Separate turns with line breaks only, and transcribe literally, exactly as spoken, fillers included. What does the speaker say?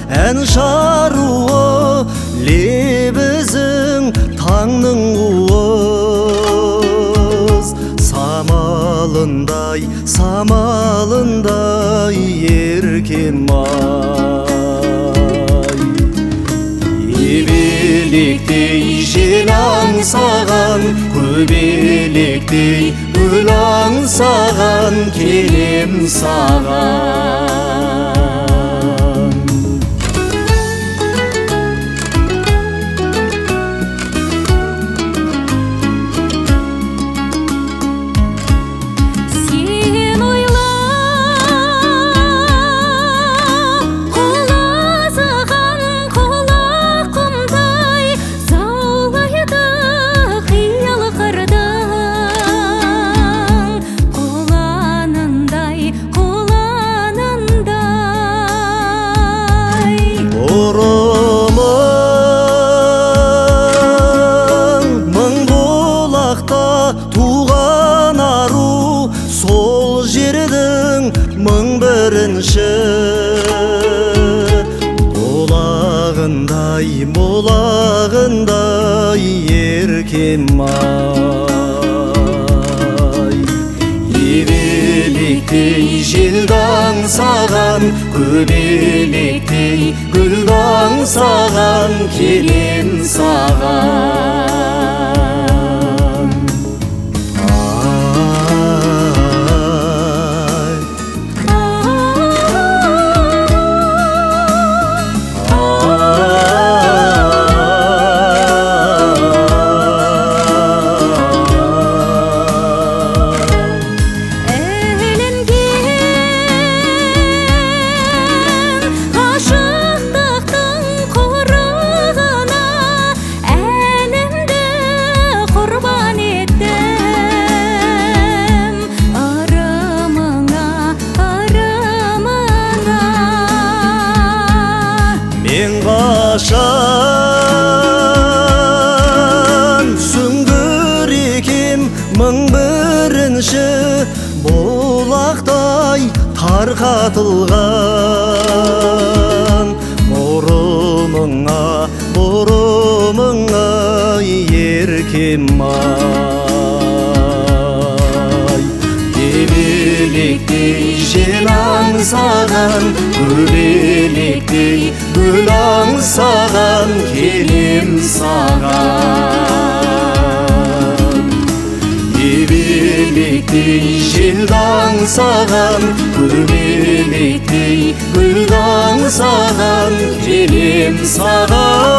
ән шаруы, лебізің таңның уыз. Самалындай, самалындай еркем ай. Ебелектей жел аңсаған, көбелектей гүл аңсаған, келем саған. Туған ару, сол жердің мың бірінші. Молағындай, молағындай еркем ай. Ебелектей желді аңсаған, көбелектей гүлді аңсаған, келем саған. Мен қашан сүңгір екем мың бірінші, бұлақтай тарқатылған. Бұрымыңа, бұрымыңа еркем ай. Ебелектей жел аңсаған, көбелектей гүл аңсаған, келем саған. Ебелектей желді аңсаған, көбелектей гүл аңсаған, келем саған.